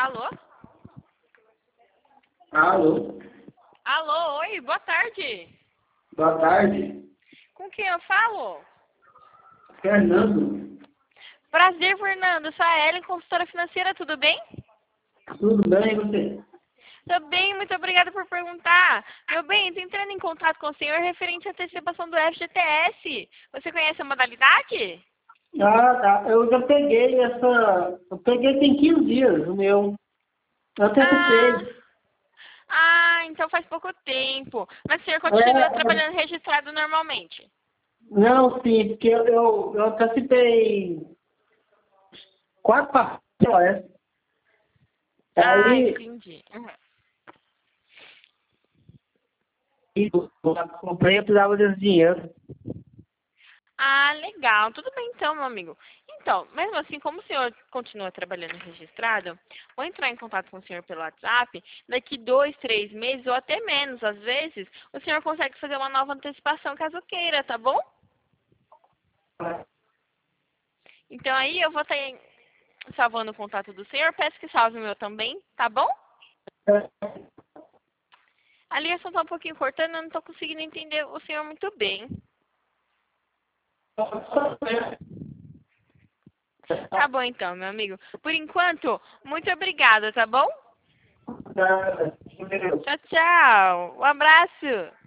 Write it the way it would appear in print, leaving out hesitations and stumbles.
Alô? Alô, Alô, oi, boa tarde. boa tarde. Com quem eu falo? Fernando, Prazer, Fernando. Sou a Ellen, consultora financeira, tudo bem? tudo bem e você? Tô bem, muito obrigada por perguntar. Meu bem, tô entrando em contato com o senhor referente à antecipação do FGTS. Você conhece a modalidade? Ah, tá. Eu já peguei essa. Eu peguei tem 15 dias o meu. Eu Ah, antecipei. então faz pouco tempo. Mas o senhor continua É, trabalhando registrado normalmente? não, sim, porque eu antecipei 4 parcelas. Ah, Aí entendi. Uhum. eu comprei, eu precisava desse dinheiro. Ah, legal. Tudo bem então, meu amigo. Então, mesmo assim, como o senhor continua trabalhando registrado, vou entrar em contato com o senhor pelo WhatsApp. Daqui 2, 3 meses, ou até menos, às vezes, o senhor consegue fazer uma nova antecipação caso queira, tá bom? Então aí eu vou estar salvando o contato do senhor. Peço que salve o meu também, tá bom? A ligação tá um pouquinho cortando, eu não tô conseguindo entender o senhor muito bem. Tá bom então, meu amigo. Por enquanto, muito obrigada, tá bom? Tchau, tchau. Um abraço.